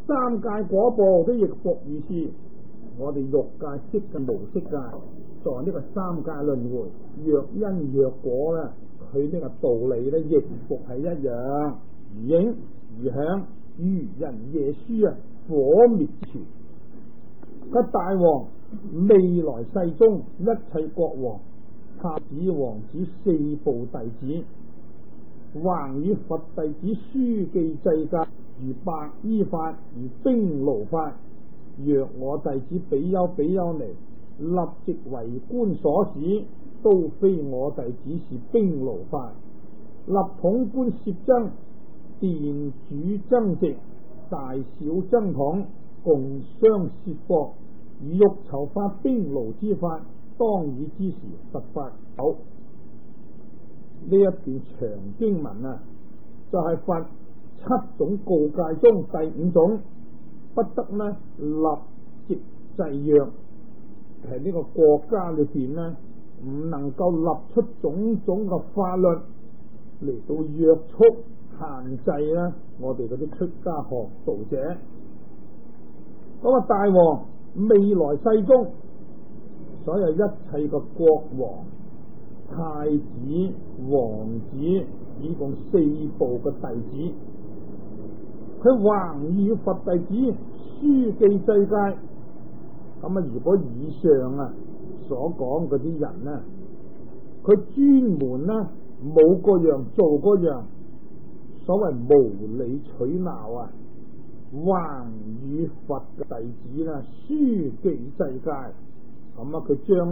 三界果報都亦復如是。我哋欲界、色界、無色界，在呢個三界輪迴，若因若果咧，佢呢個道理咧亦復係一樣，如影如響，如人夜書火滅之處。個大王未來世中一切國王、太子、王子、四部弟子，橫與佛弟子書記制戒，如白衣法，如冰爐法。若我弟子比丘比丘尼立即為官所使，都非我弟子是冰爐法。立統官攝僧，殿主僧席，大小僧統共相攝貨，欲籌發冰爐之法，當以之時實發有。呢一段長經文就係佛7種告誡中第5種，不得呢立即制約。喺呢個國家裏邊呢，唔能夠立出種種嘅法律嚟到約束限制呢我哋嗰啲出家學道者。咁大王未來世中，所有一切嘅國王、太子、王子，以共4部嘅弟子，佢橫與佛弟子書記制戒。如果以上所講嗰啲人呢，佢專門冇嗰樣做嗰樣，所謂無理取鬧橫與佛嘅弟子書記制戒。佢將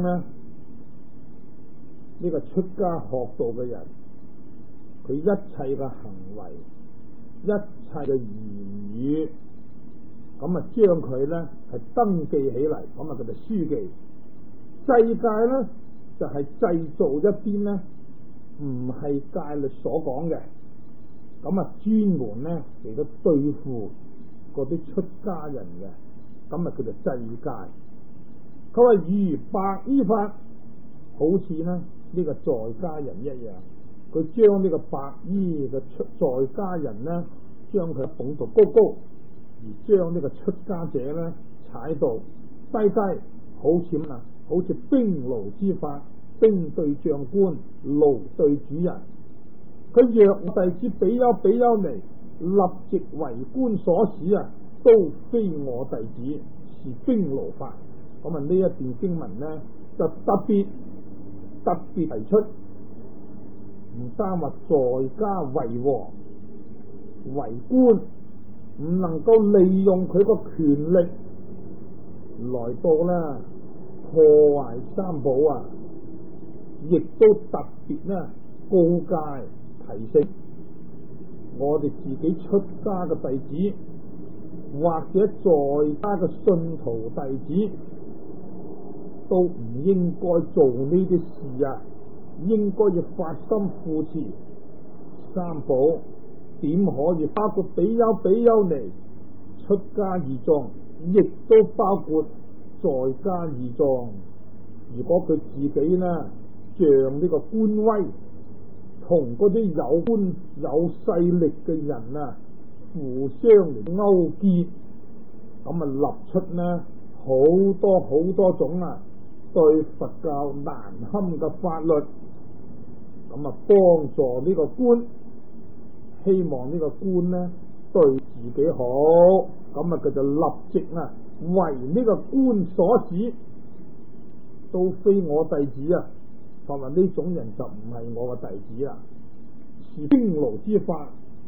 呢個出家學道嘅人，佢一切嘅行為、一切嘅言語，將佢係登記起嚟，佢就書記。制戒就係製造一啲唔係戒律所講嘅，專門嚟到對付嗰啲出家人嘅，叫做制戒。佢話如白衣法，好似呢個在家人一樣，佢將呢個白衣嘅在家人將佢捧到高高，而將呢個出家者踩到低低，好似冰爐之法，兵對將官，爐對主人。佢若弟子比丘比丘尼立即為官所使都非我弟子，是冰爐法。呢一段經文就特別提出，唔單話在家為王為官，唔能夠利用佢個權力來到破壞三寶亦都特別告誡提醒我哋自己出家嘅弟子，或者在家嘅信徒弟子，都唔應該做呢啲事應該要發心護持三寶。點可以包括比丘比丘尼出家義眾，亦都包括在家義眾。如果佢自己仗呢個官威，同嗰啲有官有勢力嘅人互相嚟勾結，立出好多種對佛教難堪嘅法律，幫助呢個官，希望呢個官對自己好，佢就立即為呢個官所使，都非我弟子佢話呢種人就唔係我嘅弟子是冰爐之法，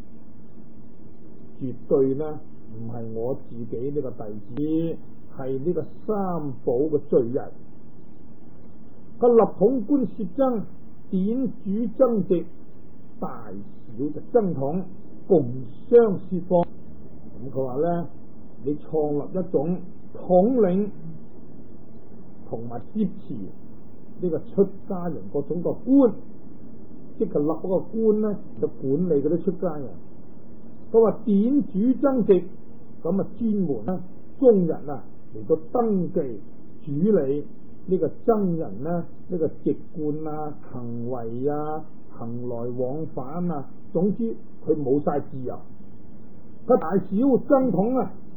絕對唔係我自己呢個弟子，係呢個三寶嘅罪人。個立統官攝僧，典主僧席，大小嘅僧統共相攝貨。佢話你創立一種統領同埋接持呢個出家人嗰種個官，即係立嗰個官就管理嗰啲出家人。佢話典主僧席，專門中人嚟到登記主理呢個僧人呢個籍貫行為行來往返總之佢冇晒自由。個大小僧統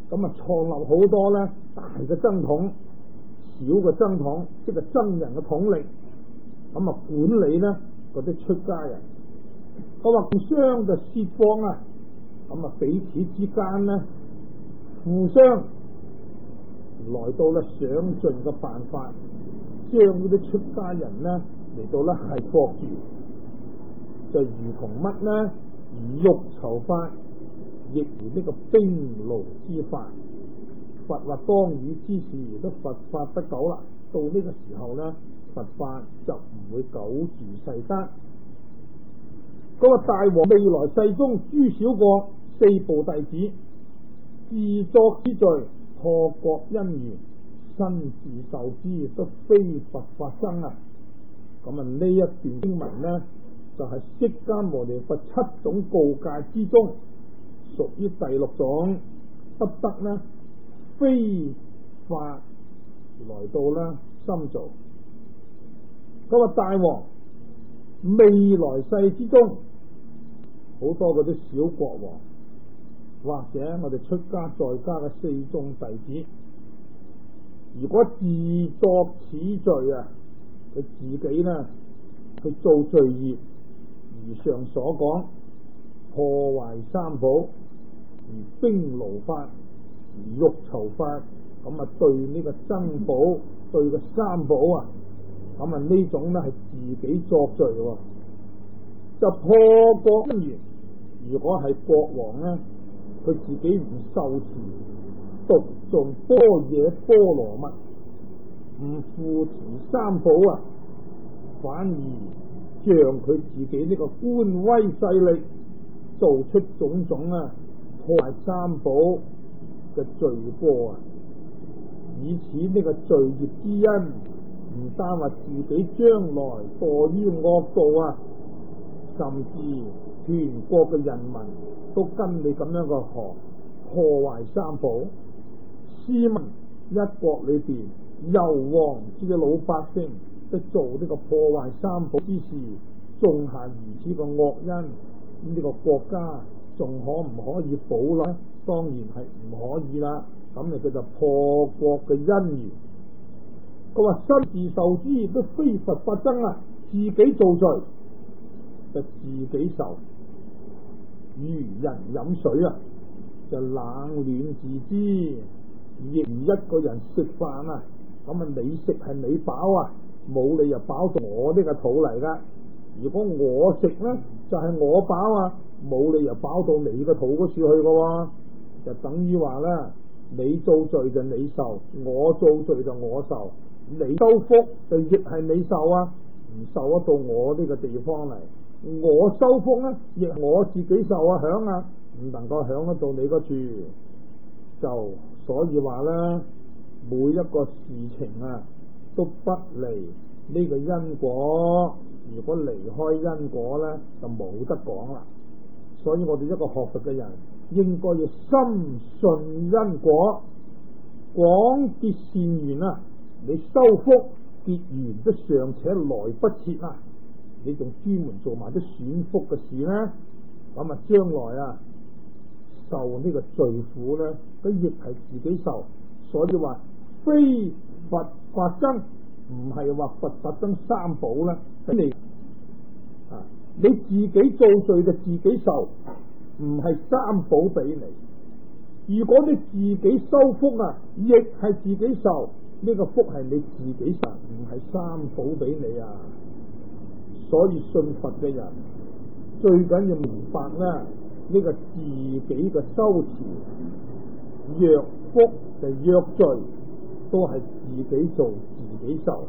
咁啊創立好多咧大嘅僧統、小嘅僧統，即係僧人嘅統領，咁啊管理咧嗰啲出家人。咁啊互相就設方啊，咁啊彼此之間咧互相來到咧想盡嘅辦法，將嗰啲出家人咧嚟到咧係縛住，就如同乜咧？如獄囚法，亦如呢個兵奴之法。佛話當與之時，都佛法不久啦。到呢個時候咧，佛法就唔會久住世間。嗰個大王未來世中諸小國四部弟子，自作之罪，破國因緣，身自受之，都非佛法僧啊！咁啊呢一段經文呢，就係釋迦牟尼佛七種告誡之中，屬於第六種，不得呢非法來到啦深造。嗰個大王未來世之中，好多嗰啲小國王，或者我哋出家在家嘅四眾弟子，如果自作此罪啊，佢自己呢去做罪業，如上所講破壞三寶，如兵奴法，如獄囚法，咁啊對呢個僧寶，對個三寶啊，咁啊呢種呢係自己作罪喎，就破國因緣。如果係國王呢，佢自己唔受持讀誦般若波羅蜜，唔扶持三寶啊，反而像佢自己呢個官威勢力，做出種種啊破壞三寶嘅罪過啊，以此呢個罪業之因，唔單話自己將來墮於惡道啊，甚至全國嘅人民都跟你咁樣嘅學破壞三寶。試問一國裏邊由王至嘅老百姓，即做呢個破壞三寶之事，種下如此嘅惡因，咁呢個國家仲可唔可以保呢？當然係唔可以啦。咁你佢就破國嘅因緣。佢話身自受之，都非佛法僧啊，自己做罪就自己受。如人飲水啊，就冷暖自知；亦如一個人食飯啊，咁啊你食係你飽啊，冇理由飽到我呢個肚嚟噶。如果我食呢，就係我飽啊，冇理由飽到你個肚嗰處去噶喎。就等於話呢，你做罪就你受，我做罪就我受。你收福就亦係你受啊，唔受得到我呢個地方嚟。我收福呢，亦我自己受啊，享啊，唔能夠享得到你嗰處。就所以話呢，每一個事情啊，都不離呢個因果。如果離開因果呢，就冇得講啦。所以我哋一個學佛嘅人，應該要深信因果，廣結善緣啊！你收福結緣都尚且來不切啊，你仲專門做埋啲損福嘅事呢？咁啊將來啊受呢個罪苦呢，都亦係自己受。所以話非佛法僧，唔係話佛法僧三寶啦，俾你啊，你自己做罪就自己受，唔係三寶俾你。如果你自己收福啊，亦係自己受。呢個福係你自己受，唔係三寶俾你啊！所以信佛嘅人最緊要明白啦，呢個自己嘅修持，若福就若罪，都係自己做自己受。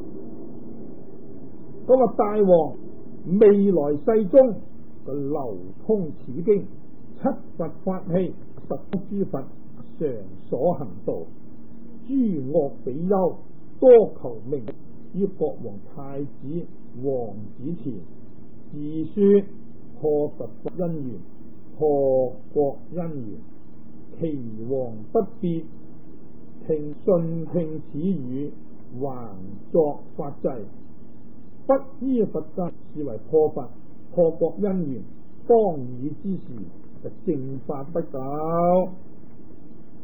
嗰個大王未來世中就流通此經，七佛法器，十方諸佛常所行道。諸惡比丘多求名，於國王太子王子前，自說破佛法因緣，破國因緣。其王不別信聽此語，還作法制，不依佛教，是為破佛破國因緣。當以之時，就正法不久。咁啊呢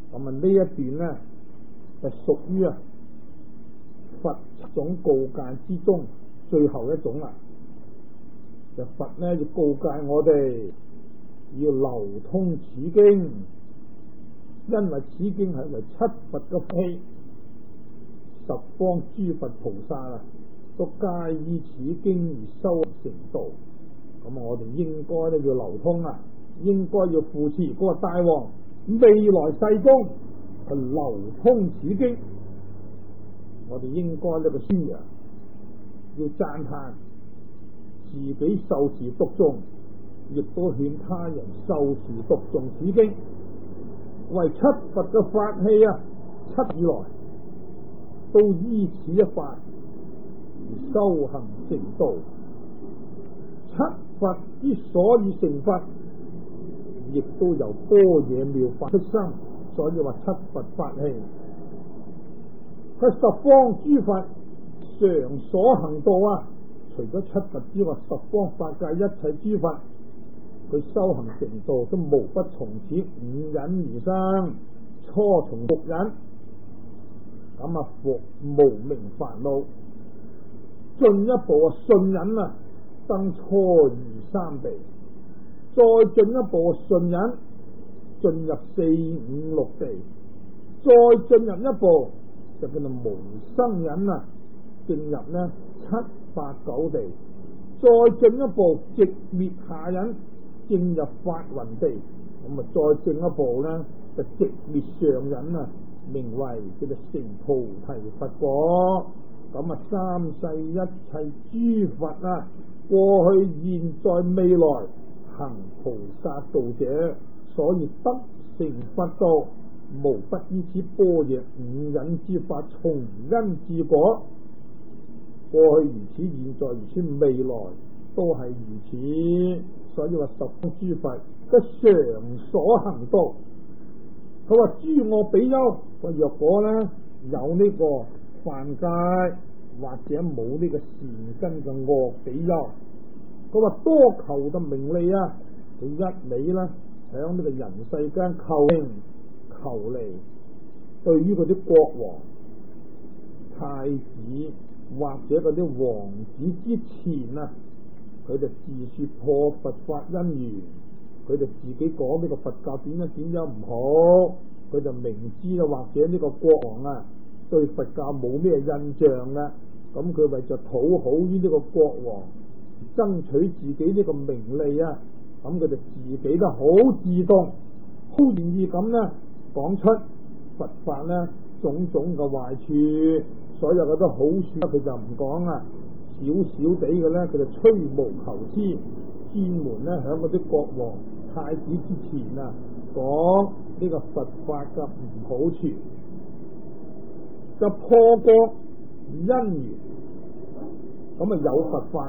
呢一段呢，就屬於佛7種告誡之中最後一種啦。就佛呢要告誡我哋要流通此經，因為此經係為七佛嘅法，十方諸佛菩薩都皆依此經而修成道。咁我哋應該咧要流通應該要扶持嗰個大王未來世中去流通此經。我哋應該呢個宣揚，要讚歎自己受持讀誦，亦都勸他人受持讀誦此經，為七佛嘅法器七以來都依此一法而修行成道。七佛之所以成佛，亦都由般若妙法出生，所以話七佛法器。佢十方諸佛常所行道除咗七佛之外，十方法界一切諸佛佢修行成道都無不從此五忍而生，初從六忍，咁伏無明煩惱，進一步信忍登初二三地，再進一步信忍進入四五六地，再進入一步就叫做無生忍進入七八九地，再進一步寂滅下忍進入法雲地，咁再進一步就寂滅上忍名為叫做成菩提佛果。咁三世一切諸佛過去現在未來行菩薩道者，所以得成佛道，無不依此般若五忍之法從因至果。過去如此，現在如此，未來都係如此。所以話十方諸佛都常所行道。佢話諸我比丘，若果有呢個犯戒或者冇呢個善根嘅惡比丘，佢話多求嘅名利佢一味響呢個人世間求名求利，對於嗰啲國王太子或者嗰啲王子之前佢就自說破佛法因緣，佢就自己講呢個佛教點樣唔好，佢就明知或者呢個國王對佛教冇咩印象咁佢為咗討好於呢個國王，爭取自己呢個名利咁佢就自己都好自動好願意咁講出佛法種種嘅壞處，所有嘅都好處佢就唔講少少地嘅佢就吹毛求疵，專門響嗰啲國王太子之前講呢個佛法嘅唔好處，就破國因緣。咁有佛法，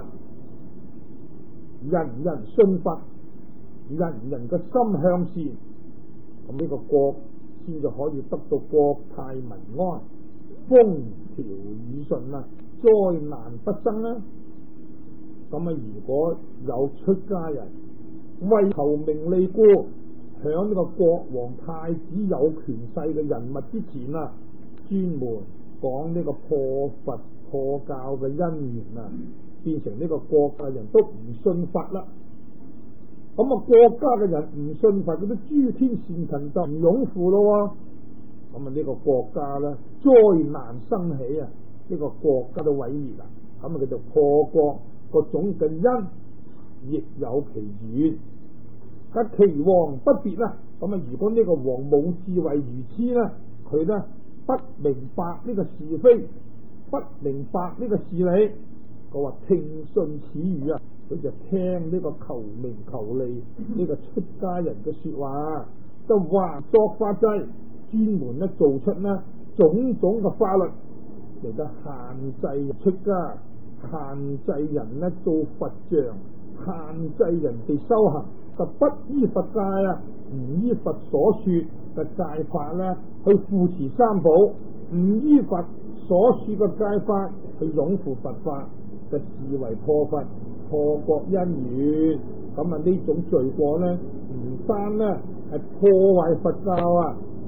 人人信佛，人人嘅心向善，咁呢個國先就可以得到國泰民安，風調雨順災難不生咁如果有出家人為求名利故，響呢個國王太子有權勢嘅人物之前專門講呢個破佛破教嘅因緣變成呢個國家人都唔信佛啦。咁國家嘅人唔信佛，嗰啲諸天善神就唔擁護咯。咁呢個國家災難生起呢個國家都毀滅啦。咁佢就破國個種嘅因亦有其緣，但其王不別咁如果呢個王冇智慧愚痴佢不明白呢個是非，不明白呢個事理，佢話聽信此語佢就聽呢個求名求利呢個出家人嘅說話，就話作法制，專門做出種種嘅法律嚟到限制出家，限制人做佛像，限制人哋修行，就不依佛戒唔依佛所說嘅戒法去扶持三寶，唔依佛所說嘅戒法去擁護佛法，就視為破佛破國因緣。咁呢種罪過唔單係破壞佛教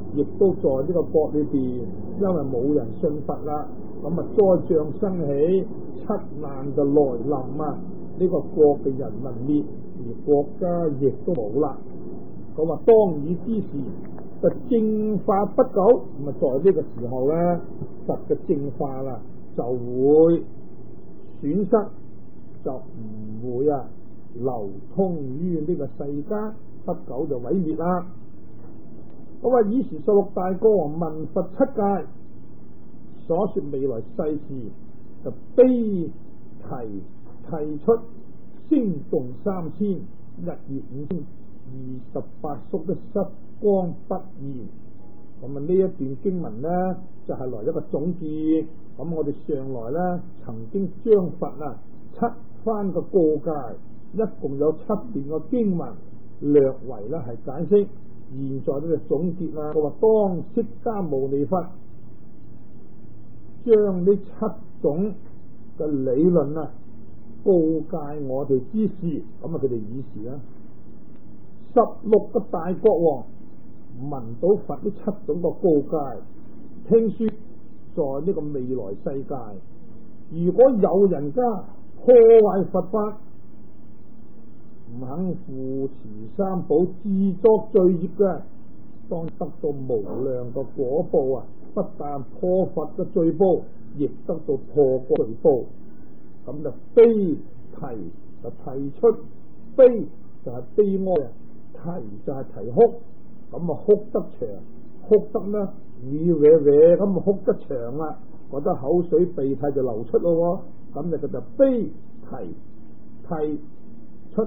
亦都在呢個國裏邊，因為冇人信佛啦，咁災障生起，七難就來臨啊！呢個國嘅人民滅，而國家亦都冇啦。咁話當以之時，就正法不久，咁在呢個時候咧，佛嘅正法啦就會損失，就唔會流通於呢個世間，不久就毀滅啦。咁話以時16大國王聞佛七戒所說未來世事，就悲涕出，聲動3000，日月5星28宿的失光不現。咁呢一段經文呢，就係來一個總結。咁我哋上來呢，曾經將佛7番嘅告誡，一共有7段嘅經文，略為呢係解釋。現在呢就總結啦。佢話當釋迦牟尼佛將呢7種嘅理論告誡我哋之時，咁佢哋以時啦，16個大國王聞到佛呢7種個告誡，聽說在呢個未來世界，如果有人家破壞佛法，唔肯扶持三寶，自作罪孽嘅，當得到無量嘅果報不但破佛嘅罪報，亦得到破國罪報。咁就悲啼就啼出，悲就係悲哀，啼就係啼哭。咁哭得長，哭得呢咁哭得長啦，覺得口水鼻涕就流出咯。咁就就悲啼出，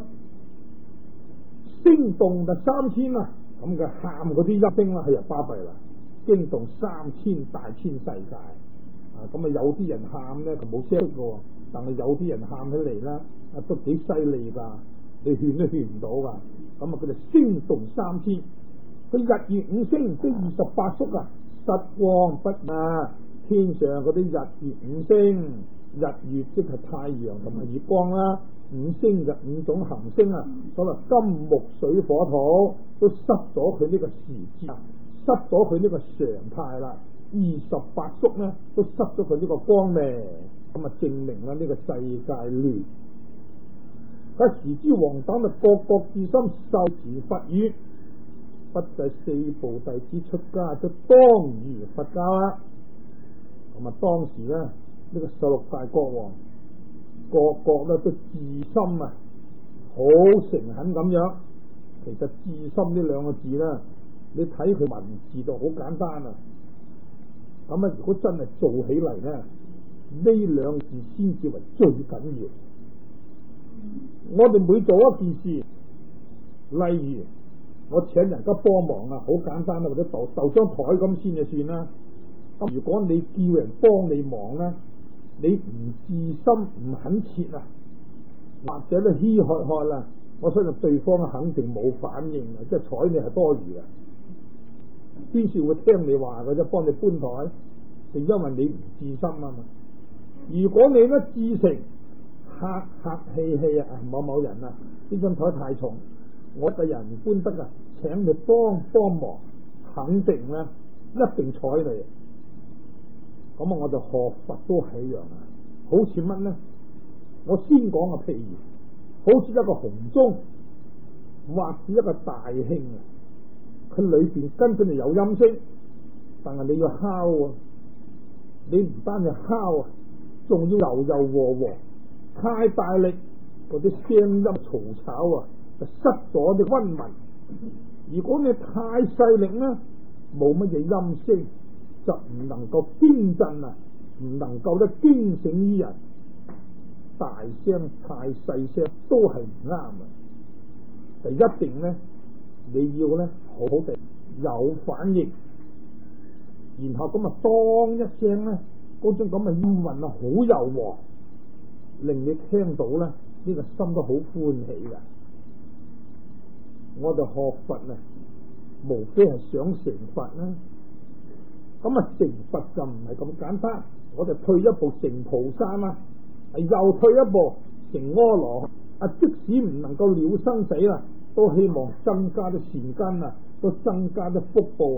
聲動就3000啦。咁嘅喊嗰啲音聲係又巴閉啦，驚動3000大千世界。咁有啲人喊呢，佢冇聲嘅，但係有啲人喊起嚟呢，都幾犀利噶，你勸都勸唔到噶。咁佢就聲動3000，佢日月5星即28宿失光不現。天上嗰啲日月5星，日月即係太陽同埋月光啦，五星就5種行星所謂金木水火土都失咗佢呢個時節，失咗佢呢個常態啦。28宿呢都失咗佢呢個光明，咁證明啦呢個世界亂。時之王等就各自心受持佛語，不制4部弟子出家，就當如佛教啦。咁當時呢，呢個16大國王個都自心好誠懇咁樣。其實自心呢2個字呢，你睇佢文字就好簡單咁如果真係做起嚟呢，呢2字先至為最緊要。我哋每做一件事，例如我請人家幫忙好簡單或者就張台咁先就算啦。如果你叫人幫你忙呢，你唔自心唔肯切或者咧嘻喝喝啦，我相信對方肯定冇反應即係睬你係多餘嘅，邊時會聽你話嘅啫？幫你搬台，就因為你唔自心嘛。如果你呢自誠客氣某某人呢張台太重，我個人唔搬得請你幫忙，肯定呢一定睬你。咁我就學佛都係一樣好似乜呢？我先講譬如好似一個紅鐘或者一個大磬佢裏邊根本就有音聲，但係你要敲你唔單止敲仲要柔和，太大力嗰啲聲音嘈吵就失咗啲溫文。如果你太細力呢，冇乜嘢音聲，就唔能夠驚震唔能夠咧驚醒於人。大聲太細聲都係唔啱就一定呢，你要呢好好地有反應，然後咁當一聲呢，嗰種咁嘅音韻好柔和，令你聽到呢個心都好歡喜嘅。我哋學佛無非係想成佛啦。咁成佛就唔係咁簡單，我哋退一步成菩薩又退一步成阿羅漢。即使唔能夠了生死都希望增加啲善根都增加啲福報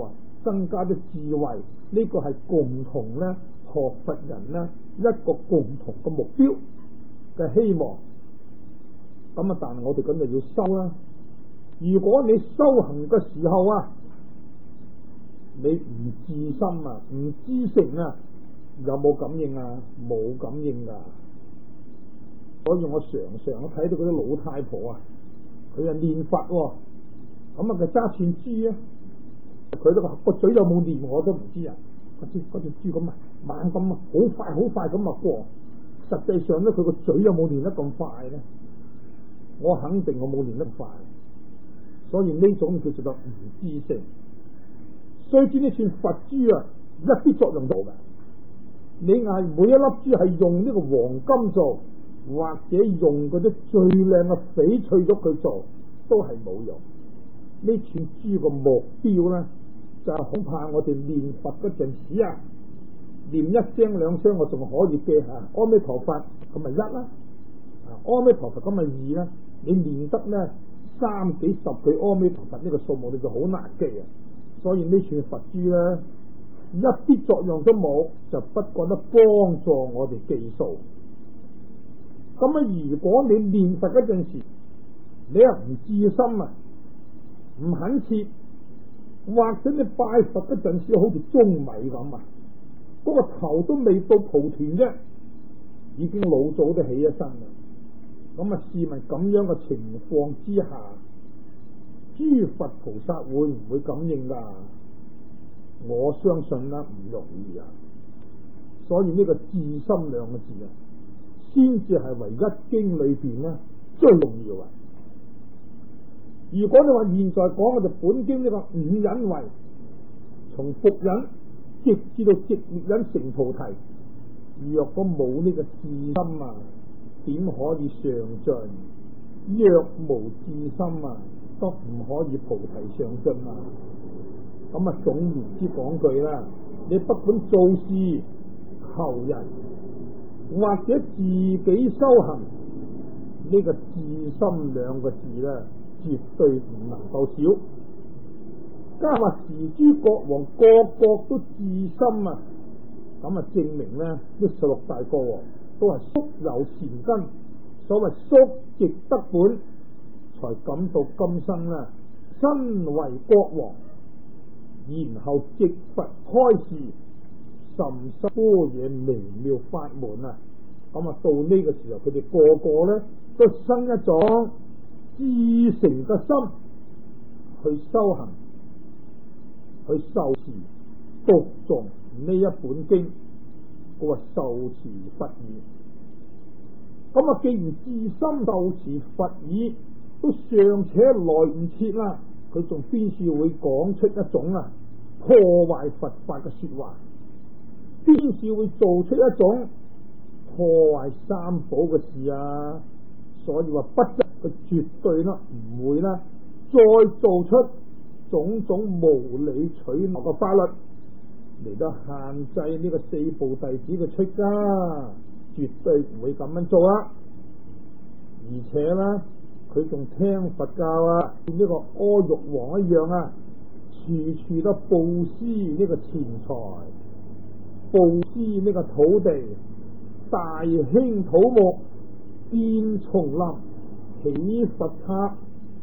增加咗智慧，呢個係共同咧學佛人咧一個共同嘅目標嘅希望。咁啊，但係我哋咁就要修啦。如果你修行嘅時候啊，你唔自心啊，唔知誠啊，有冇感應啊？冇感應噶。所以我常常都睇到嗰啲老太婆啊，佢啊念佛喎，咁啊佢揸串珠啊，佢都話個嘴有冇念我都唔知啊。嗰隻珠咁啊，猛咁啊，好快咁啊過。實際上咧，佢個嘴有冇念得咁快咧？我肯定我冇念得快。所以呢種叫做唔知誠。雖知呢串佛珠啊，一啲作用都冇嘅。你嗌每一粒珠係用呢個黃金做，或者用嗰啲最靚嘅翡翠玉佢做，都係冇用。呢串珠個目標咧，就係恐怕我哋念佛嗰陣時啊，念一聲兩聲我仲可以記下阿彌陀佛，咁咪一啦，阿彌陀佛咁咪二啦。你念得咧30幾10句阿彌陀佛呢個數目，你就好難記啊。所以呢串佛珠咧，一啲作用都冇，就不覺得幫助我哋記數。咁啊，如果你念佛嗰陣時，你又唔自心啊，唔肯切，或者你拜佛嗰陣時好似舂米咁啊，嗰個頭都未到蒲團啫，已經老早都起咗身啦。咁啊，試問咁樣嘅情況之下，諸佛菩薩會唔會感應噶？我相信啦，唔容易啊。所以呢個自心兩個字啊，先至係唯一經裏邊咧最重要啊。如果你話現在講我哋本經呢個五忍位，從伏忍直至到寂滅忍成菩提，若果冇呢個自心啊，點可以上進？若無自心啊，都唔可以菩提上進啊。咁啊，總言之講句啦，你不管做事求人或者自己修行，呢個自心兩個字咧，絕對唔能夠少。加話時諸國王個都自心啊，咁啊證明咧，呢16大國王都係宿有善根，所謂宿直得本，才感到今生啦，身為國王，然後直佛開示，甚深般若微妙法門啊！咁啊，到呢個時候，佢哋個個咧都生一種至誠嘅心去修行，去受持讀誦呢一本經，嗰個受持佛語。咁啊，既然自心受持佛語都尚且來唔切啦，佢仲邊處會講出一種啊破壞佛法嘅說話？邊處會做出一種破壞三寶嘅事啊？所以話不則佢絕對啦唔會啦再做出種種無理取鬧嘅法律嚟到限制呢個4部弟子嘅出家，絕對唔會咁樣做啦。而且咧，佢仲聽佛教啊，呢個阿育王一樣啊，處處都布施呢個錢財，布施呢個土地，大興土木，建叢林，起佛塔，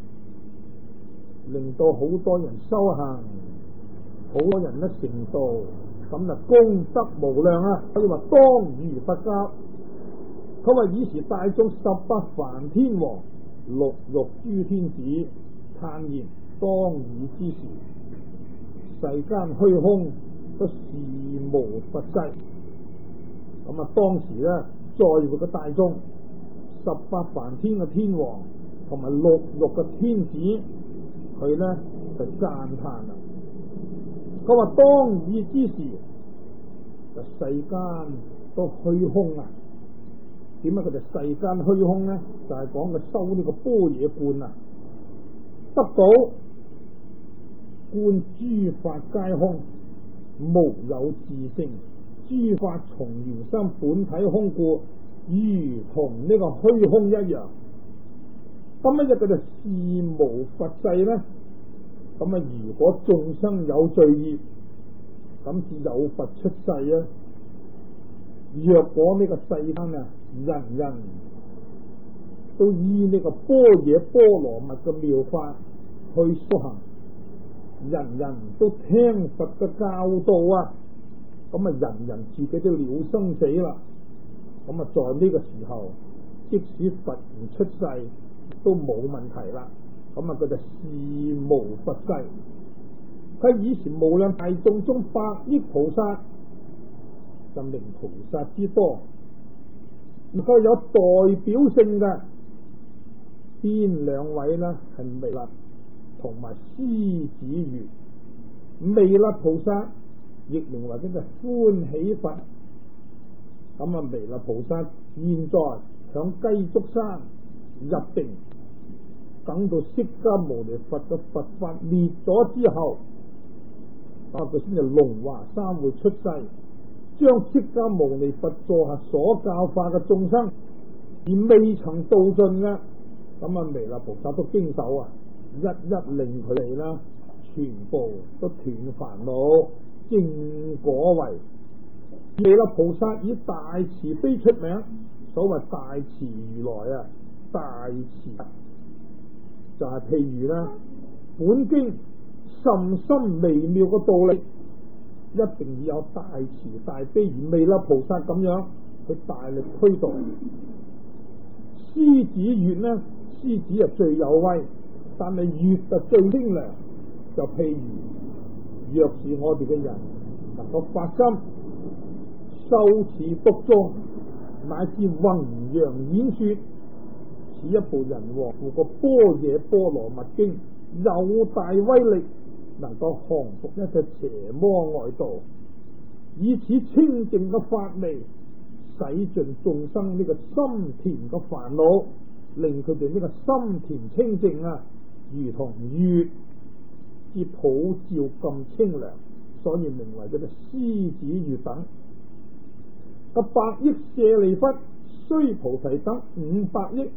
令到好多人修行，好多人咧成道，咁就功德無量啊！可以話當如佛教。佢話以時大眾18梵天王、六欲諸天子嘆言當以之時，世間虛空都是無佛世。咁啊，當時咧在活嘅大眾18梵天嘅天王同埋六欲嘅天子，佢咧就讚嘆啦。佢話當以之時，就世間都虛空啊！點解佢哋世間虛空咧？就係講佢修呢個般若觀啊，得到觀諸法皆空，無有自性，諸法從緣生本體空故，如同呢個虛空一樣。咁一日佢哋事無佛世咧，咁咁啊，如果眾生有罪業，咁至有佛出世啊。若果呢個世間啊，人人都依呢個般若波羅蜜嘅妙法去修行，人人都聽佛嘅教導啊，咁啊，人人自己都了生死啦。咁啊，在呢個時候，即使佛唔出世都冇問題啦。咁啊，佢就事無佛世。佢以前無量大眾中百億菩薩，就名菩薩之多，能夠有代表性嘅邊兩位呢？係彌勒同埋獅子月。彌勒菩薩亦名為呢個歡喜佛。咁啊，彌勒菩薩現在響雞足山入定，等到釋迦牟尼佛嘅佛法滅咗之後，佢先至龍華三會出世，將釋迦牟尼佛座下所教化嘅眾生，而未曾度盡嘅，咁啊，彌勒菩薩都經手啊，一一令佢哋啦，全部都斷煩惱，正果位。彌勒菩薩以大慈悲出名，所謂大慈如來啊，大慈就係譬如啦，本經甚深微妙嘅道理，一定要有大慈大悲，而彌勒菩薩咁樣去大力推動。獅子月呢，獅子啊最有威，但係月就最清涼。就譬如，若是我哋嘅人能夠發心修持讀誦，乃至弘揚演說，此一部人王父個般若波羅蜜經有大威力，能夠降服一切邪魔外道，以此清淨嘅法味，洗盡眾生呢個心田嘅煩惱，令佢哋呢個心田清淨啊，如同月之普照咁清涼，所以名為嗰啲獅子月等。個百億舍利弗、須菩提等500億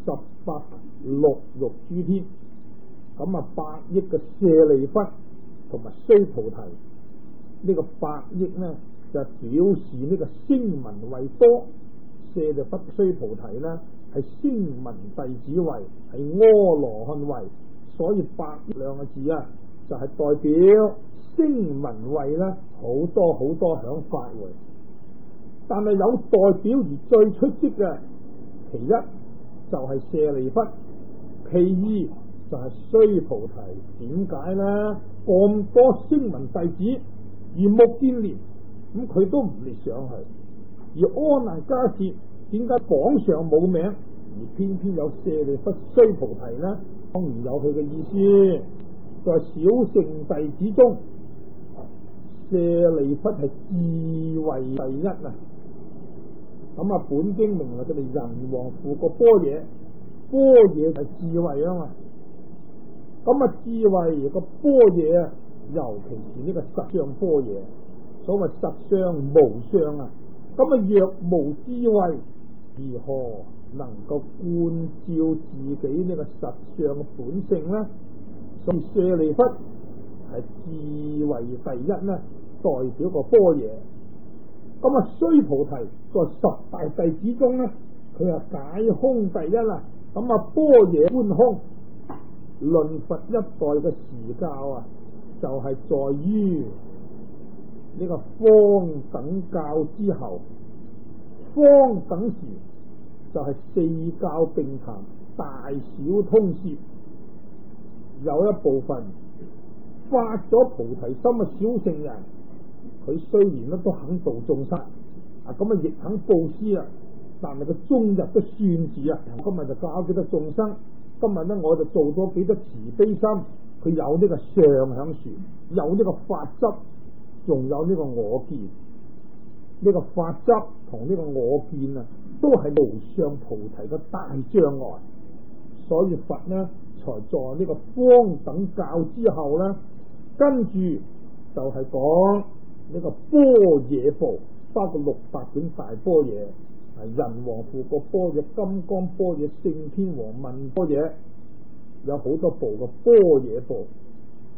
18六欲諸天，咁啊百億嘅舍利弗同埋須菩提，呢個百億呢就表示呢個聲聞位多，舍利弗、須菩提呢係聲聞弟子位，係阿羅漢位，所以百億兩個字啊就係代表聲聞位呢好多好多響法會。但係有代表而最出色嘅，其一就係舍利弗，其二就係須菩提。點解呢？咁多聲聞弟子而目犍連，咁佢都唔列上去。而阿難迦葉點解榜上冇名，而偏偏有舍利弗、須菩提呢？當然有佢嘅意思。在小乘弟子中，舍利弗係智慧第一啊！咁啊，本經名為佢哋人王父個般若，般若係智慧啊嘛。咁啊，智慧個般若，尤其是呢個實相般若，所謂實相無相啊。咁啊，若無智慧，如何能夠觀照自己呢個實相嘅本性呢？所以舍利弗係智慧第一呢，代表個般若。咁啊，須菩提在10大弟子中呢，佢係解空第一啦。咁啊，般若觀空，論佛一代嘅時教啊，就係在於呢個方等教之後，方等時就係4教並談，大小通攝。有一部分發咗菩提心嘅小乘人，佢雖然咧都肯度眾生啊，咁啊亦肯布施啊，但係佢終日都算字啊，今日就教幾多眾生，今日咧我就做咗幾多慈悲心，佢有呢個相響樹，有呢個法執，仲有呢個我見，呢個法執同呢個我見啊，都係無上菩提嘅大障礙，所以佛呢才在呢個方等教之後呢，跟住就係講呢個般若部，包括600卷大般若，係人王父個般若、金剛般若、聖天王問般若，有好多部嘅般若部。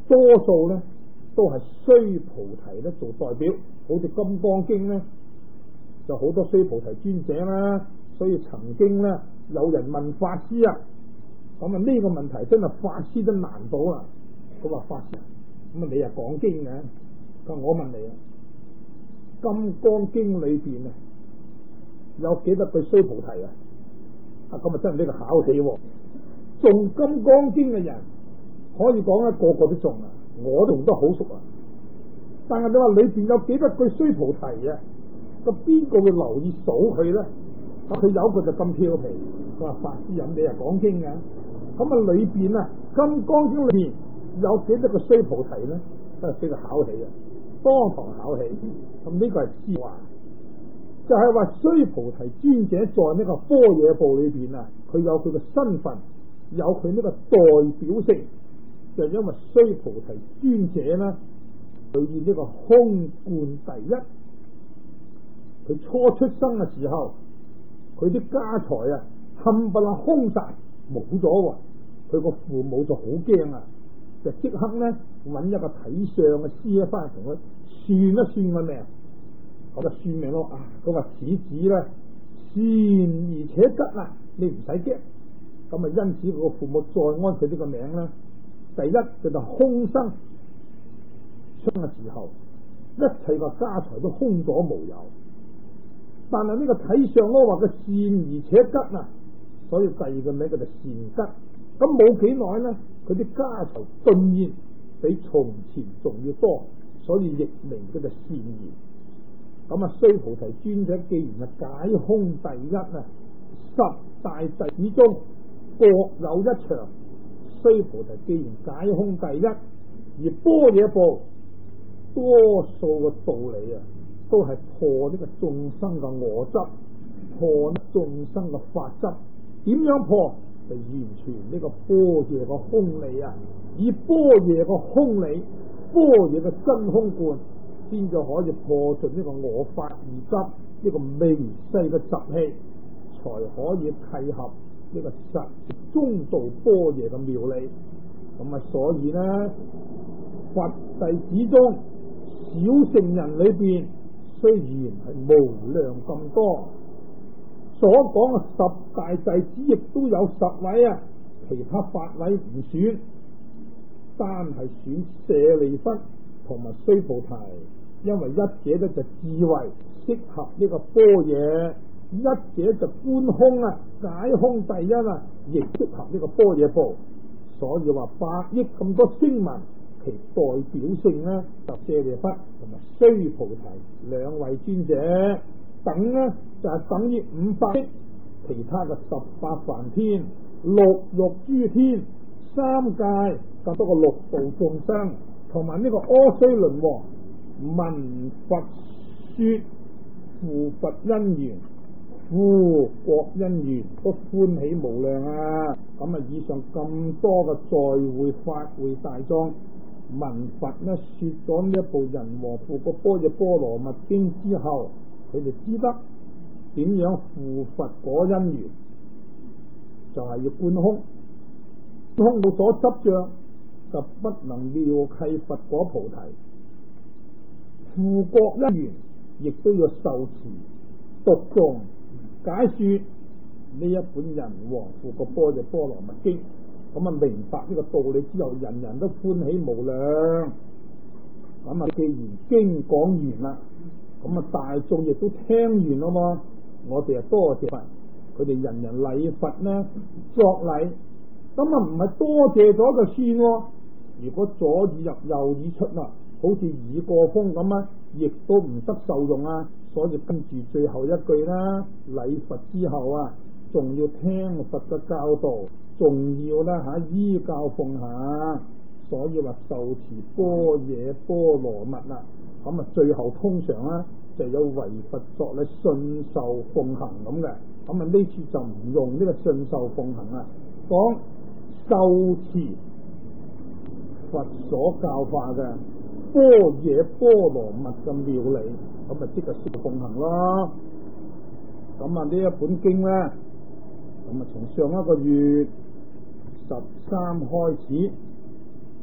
多數咧都係須菩提咧做代表，好似《金剛經》咧就好多須菩提尊者啦，所以曾經咧有人問法師啊，咁啊呢個問題真係法師都難到啊，佢話法師，咁啊你又講經嘅，咁我問你啊，《金剛經》裏邊啊有幾多句須菩提啊？咁啊真係呢個考起喎，誦《金剛經》嘅人可以講咧個個都誦啊，我都得好熟啊。但係你話裏邊有幾多句須菩提啊？咁邊個會留意數佢咧？咁佢有個就咁調皮，佢話法師飲你係講經嘅，咁啊裏邊啊《金剛經》裏邊有幾多個須菩提咧？真係俾佢考起啊，當堂考起。咁呢個係知話。就係話須菩提尊者在呢個般若部裏邊啊，佢有佢嘅身份，有佢呢個代表性，就因為須菩提尊者咧，佢以呢個空觀第一，佢初出生嘅時候，佢啲家財啊冚唪唥空晒冇咗喎，佢個父母就好驚啊，就即刻咧揾一個睇相嘅師翻嚟同佢算一算個命。咁啊算命咯啊！佢話此子咧善而且吉啊，你唔使驚。咁啊，因此佢個父母再安佢呢個名咧，第一佢就空生嘅時候，一切個家財都空咗無有。但係呢個睇相咯話佢善而且吉啊，所以第二個名叫做善吉。咁冇幾耐咧，佢啲家財頓然比從前仲要多，所以譯名叫做善言。咁啊，須菩提尊者既然係解空第一啊，十大弟子中各有一長。須菩提既然解空第一，而般若部多數嘅道理啊，都係破呢個眾生嘅我執，破眾生嘅法執。點樣破？就完全呢個般若嘅空理啊，以般若嘅空理，般若嘅真空觀，先至可以破盡呢個我法二執，呢個微細嘅習氣，才可以契合呢個實中道般若嘅妙理。咁啊，所以呢，佛弟子中小乘人裏邊，雖然係無量咁多，所講嘅十大弟子亦都有10位啊，其他8位唔選，單係選舍利弗同埋須菩提。因為一者咧就智慧適合呢個般若，一者就觀空啊，解空第一啊，亦適合呢個般若部。所以話8億咁多聲聞，其代表性呢，就舍利弗同埋須菩提2位尊者，等呢就係等於500億其他嘅18梵天、6欲諸天、3界咁多個六道眾生，同埋呢個阿須倫王。聞佛說付佛因緣，付國因緣，都歡喜無量啊！咁啊，以上咁多嘅在會法會大眾，聞佛呢說咗呢一部人王付國般若波羅蜜經之後，佢哋知得點樣付佛果因緣，就係要觀空，空冇所執着，就不能妙契佛果菩提。付國因緣，亦都要受持讀誦解說呢一本人王付國般若波羅蜜經，咁啊明白呢個道理之後，人人都歡喜無量。咁啊，既然經講完啦，咁啊大眾亦都聽完啦嘛，我哋啊多謝佛，佢哋人人禮佛呢作禮，咁啊唔係多謝咗就算喎，如果左耳入右耳出啦，好似耳過風咁啊，亦都唔得受用啊。所以跟住最後一句啦，禮佛之後啊，仲要聽佛嘅教導，仲要啦依教奉行。所以話受持般若波羅蜜啦，咁啊最後通常啊就有為佛作咧信受奉行咁嘅。咁啊呢次就唔用呢個信受奉行啊，講受持佛所教化嘅般若波羅蜜嘅妙理，咁啊即係說奉行咯。咁啊呢一本經咧，咁啊從上一個月13開始，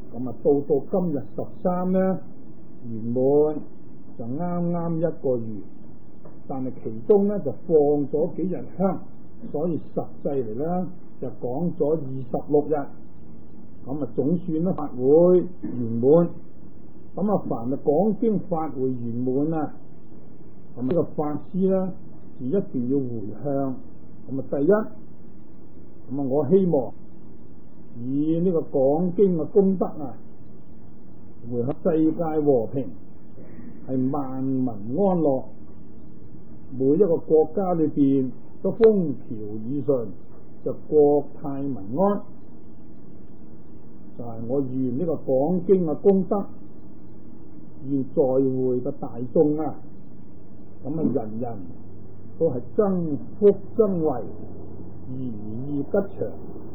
咁啊到今日13呢圓滿就啱啱1個月，但係其中呢就放咗幾日香，所以實際嚟呢就講咗26日，咁啊總算呢法會圓滿。咁啊凡係講經法會圓滿啊，咁呢個法師呢就一定要回向。咁啊第一，咁啊我希望以呢個講經嘅功德啊，回向世界和平，係萬民安樂，每一個國家裏邊都風調雨順，就國泰民安。就係我願呢個講經嘅功德，願在會嘅大眾啊，咁啊人人都係增福增慧，如意吉祥。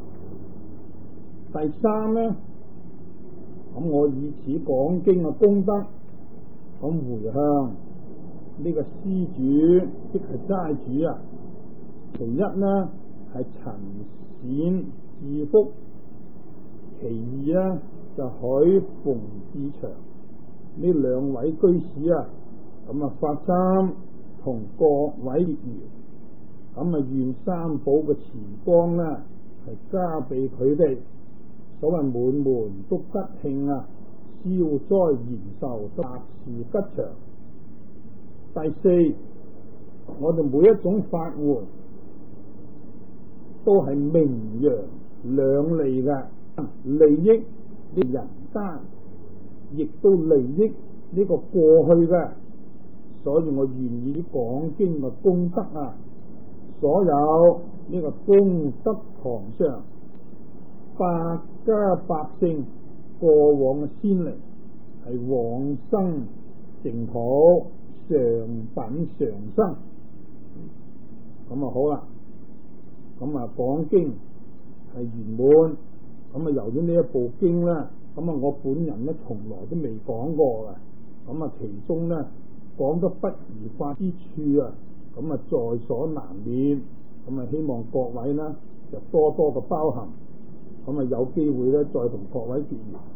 第三呢，咁我以此講經嘅功德，咁回向呢個施主，即係齋主啊。其一呢係陳善智福，其二呢就許馮志祥，呢兩位居士啊，咁啊發心同各位結緣，咁啊願三寶嘅慈光呢係加俾佢哋。所謂滿門都吉慶啊，消災延壽，百事吉祥。第四，我哋每一種法會都係名揚兩利嘅，利益呢人間，亦都利益呢個過去嘅。所以我願意講經嘅功德啊，所有呢個功德堂上百家百姓過往嘅先靈，係往生淨土上品常生。咁啊好啦，咁啊講經係圓滿，咁啊由於呢一部經咧，咁啊我本人咧從來都未講過嘅，咁啊其中咧講得不如法之處啊，咁啊在所難免，咁啊希望各位呢就多多嘅包涵。咁啊有機會咧再同各位結緣。